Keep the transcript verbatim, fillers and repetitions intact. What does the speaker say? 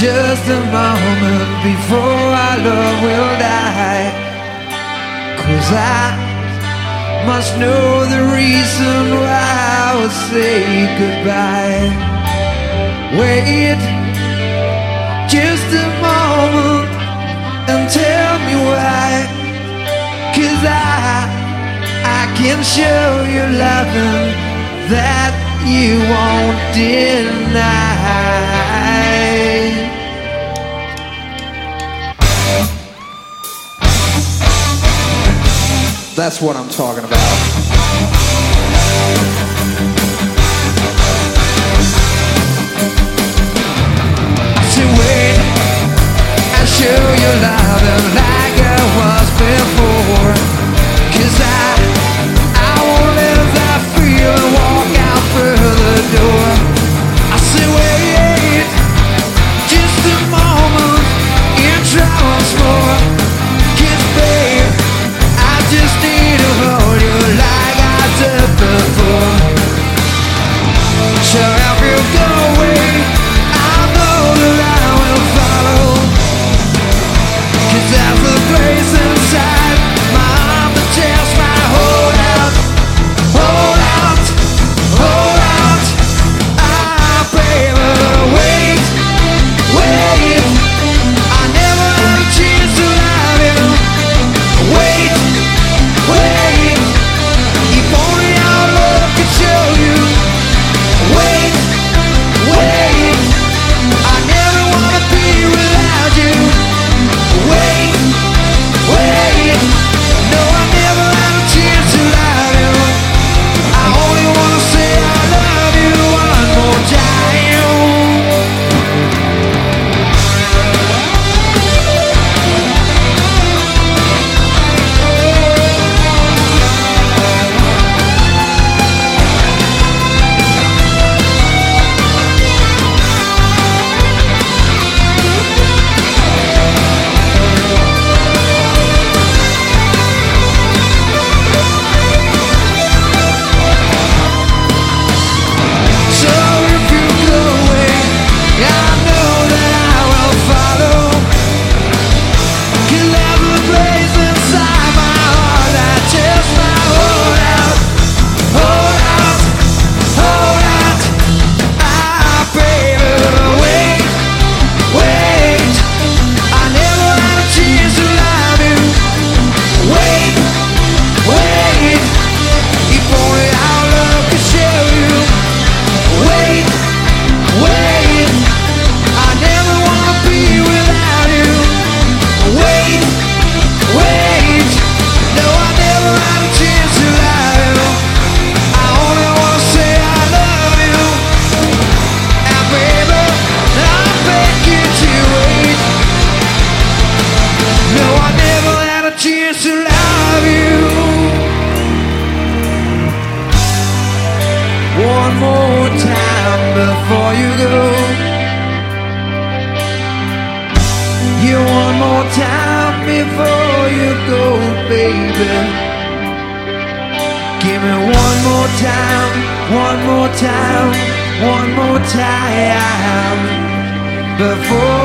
just a moment before our love will die. 'Cause I must know the reason why I would say goodbye. Wait just a moment and tell me why. 'Cause I, I can show you loving that you won't deny. That's what I'm talking about. I said wait, I'll show you loving like I was before. 'Cause I, I won't let that feeling walk out through the door. I said wait, just a moment and try once more. 'Cause babe, I just need to hold you like I did before. So if you go away, I know that I will follow. 'Cause there's a place inside my heart that tells me hold out, hold out, hold out. Ah, baby, wait, wait. I never had a chance to love you. Wait, wait. If only our love could show you. Wait, wait. I never wanna be without you. Wait, wait. No, I never had a chance to love you. I only wanna say I love you one more time. So if you go away, I know that I will follow. 'Cause there's a place inside my heart that tells me hold out, hold out, hold out. Ah, baby, wait, wait. I never had a chance to love you. Wait, wait. If only our love could show you. Wait, wait. I never wanna be without you. Wait, wait. No, I never had a chance to love you. I only wanna say I love you. And baby, I'm begging to wait. No, I never had a chance to love you. One more time before you go. You one more time before you go, baby. Give me one more time, one more time, one more time before